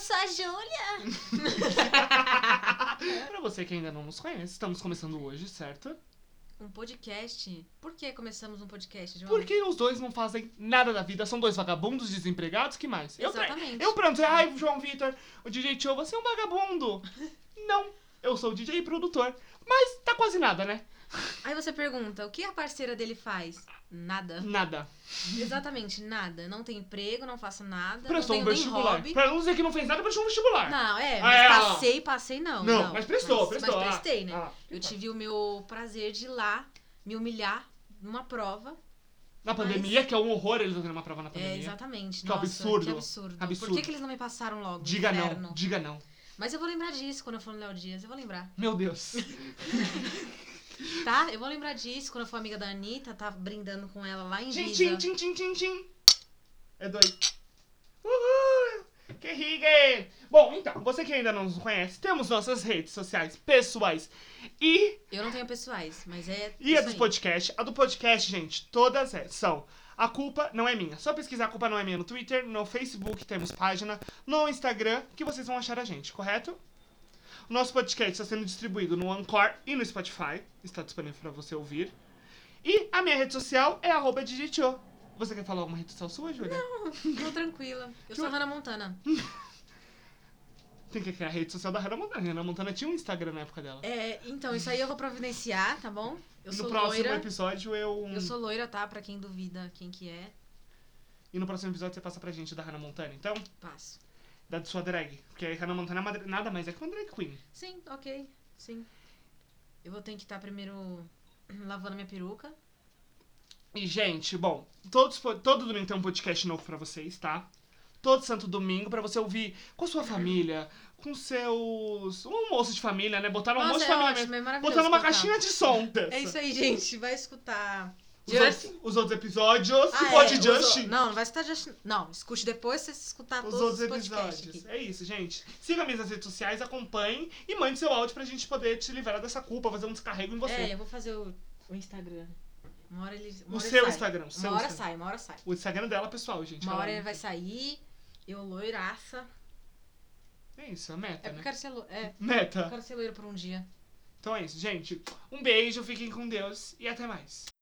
sou a Júlia. Pra você que ainda não nos conhece, estamos começando hoje, certo? Um podcast? Por que começamos um podcast, João? Porque os dois não fazem nada da vida, são dois vagabundos desempregados, que mais? Exatamente. Eu pronto, ai, João Vitor, o DJ Tio, você é um vagabundo. Não, eu sou o DJ e produtor, mas tá quase nada, né? Aí você pergunta, o que a parceira dele faz? Nada. Nada. Exatamente, nada. Não tem emprego, não faço nada, Prestou não um tenho nem vestibular. hobby. Pra não dizer que não fez nada, prestou um vestibular. Não, Ah, mas passei não. Não, mas prestou. Mas prestei, né? Ah, Eu tive o meu prazer de ir lá me humilhar numa prova. Na pandemia, que é um horror eles fazerem uma prova na pandemia. Exatamente. Que Nossa, absurdo. que absurdo. Absurdo. Por que eles não me passaram logo? Diga Inferno. não, diga não. Mas eu vou lembrar disso quando eu for no Léo Dias, eu vou lembrar. Meu Deus. Tá? Eu vou lembrar disso quando eu for amiga da Anitta, tá brindando com ela lá em Tchim, Giza. tchim, tchim, tchim, tchim. É dois. Uhul. Que rigue. Bom, então, você que ainda não nos conhece, temos nossas redes sociais pessoais e Eu não tenho pessoais, mas é a isso dos aí. podcasts. A do podcast, gente, todas são. A culpa não é minha. Só pesquisar a culpa não é minha no Twitter, no Facebook, temos página, no Instagram, que vocês vão achar a gente, correto? O nosso podcast está sendo distribuído no Anchor e no Spotify. Está disponível para você ouvir. E a minha rede social é @DJTio. Você quer falar alguma rede social sua, Júlia? Tô tranquila. Eu sou a Hannah Montana. Tem que criar a rede social da Hannah Montana. A Hannah Montana tinha um Instagram na época dela. Então, isso aí eu vou providenciar, tá bom? Eu E sou no próximo loira. episódio Eu sou loira, tá? Pra quem duvida quem que é, E no próximo episódio você passa pra gente da Hannah Montana, então? passo. Da sua drag. Porque a Hannah Montana nada mais é que uma drag queen. Sim, ok. Sim. Eu vou ter que estar primeiro lavando minha peruca. E, gente, bom, todo domingo tem um podcast novo pra vocês, tá? Todo santo domingo pra você ouvir com a sua família, com seus... Um almoço de família, né? Botar no almoço de família ótimo, mesmo. é maravilhoso. Botar numa colocar. caixinha de som dessa. É isso aí, gente. Vai escutar. Os outros episódios. Se pode Justin. Não vai escutar Justin. Não, escute depois você escutar Os todos outros os podcasts episódios. aqui. É isso, gente. Siga minhas redes sociais, acompanhe e mande seu áudio pra gente poder te livrar dessa culpa, fazer um descarrego em você. Eu vou fazer o Instagram. Uma hora ele O sai. seu Instagram. Uma hora sai. O Instagram dela, pessoal, gente. Uma ela- hora ele vai sair, eu loiraça. É isso, a meta, É porque né? eu quero ser eu Meta. quero ser loira por um dia. Então é isso, gente. Um beijo, fiquem com Deus e até mais.